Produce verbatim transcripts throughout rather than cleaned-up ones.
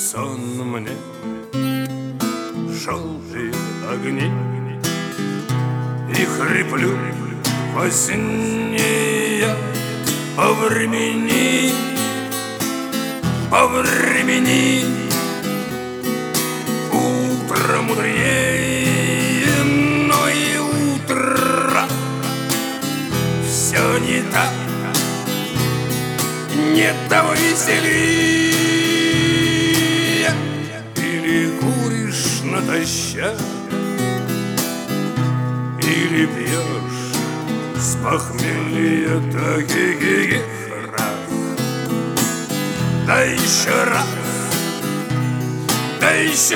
сон мне желтые огни, и хриплю во сне я по времени, по времени. Утро мудрее, но и утро все не так, не того веселее. Или куришь натощак, или пьешь с похмелья таких раз, да еще раз, да еще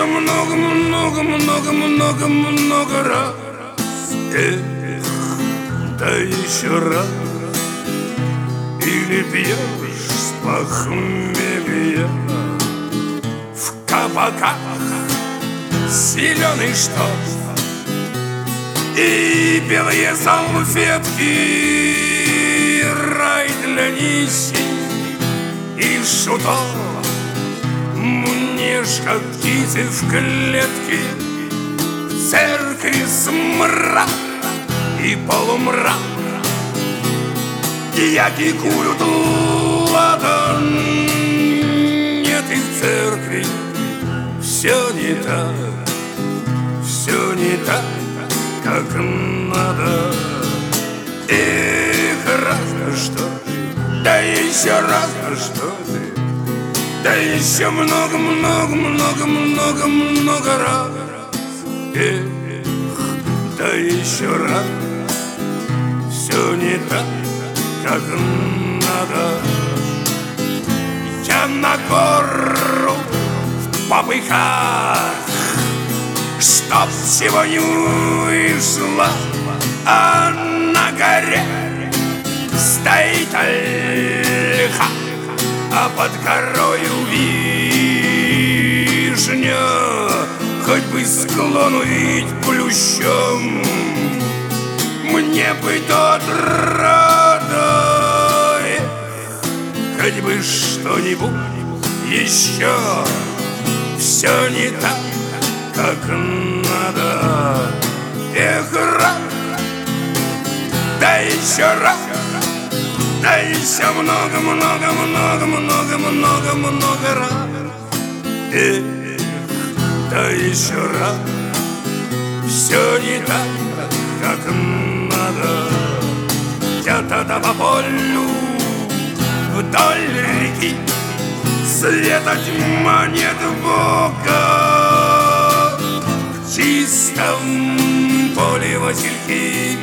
много-много-много-много-много раз. Эх, да еще раз. Или пьешь с похмелья в кабаках зеленый штоф и белые салфетки, рай для нищих и шутов. Мне ж как птицы в клетке, в церкви смрад и полумрак. Дьяки курят ладан, нет, и в церкви все не так, все не так, как надо. Эх, раз на что ты, да еще раз на что ты, да еще много-много-много-много-много раз. Эх, да еще раз, все не так, как надо. Я на гору в попыхах, чтоб всего не вышло, а на горе стоит ольха, а под горою вишня, хоть бы склону ведь плющом. Мне бы тот радой, хоть бы что-нибудь еще. Все не так, как надо. Эх, раз, да еще раз, да еще много-много-много-много-много-много раз. Эх, да еще раз, все не так, как надо. Я тогда по полю вдоль реки, света тьма нет Бога. В чистом поле васильки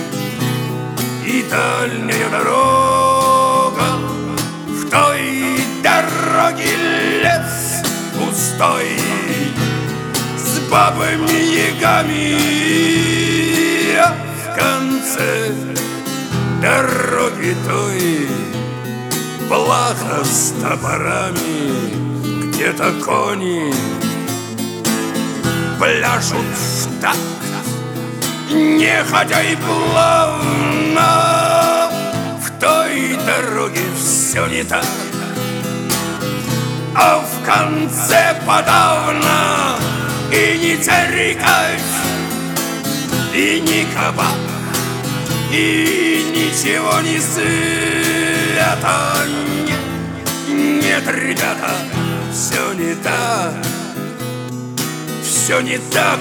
и дальняя дорога. В той дороге лес пустой с бабами-ягами, а в конце дороги той плаха с топорами, где-то кони пляшут в такт, нехотя и плавно. В той дороге все не так, а в конце подавно и не церковь, и не кабак, и ничего не свято. Нет, нет, ребята, все не так, все не так,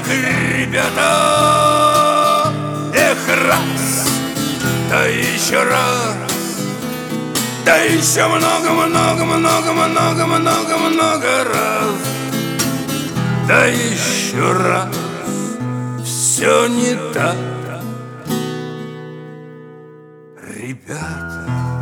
ребята. Эх, раз, да еще раз, да еще много-много-много-много-много-много раз, да еще раз, все не так, ребята.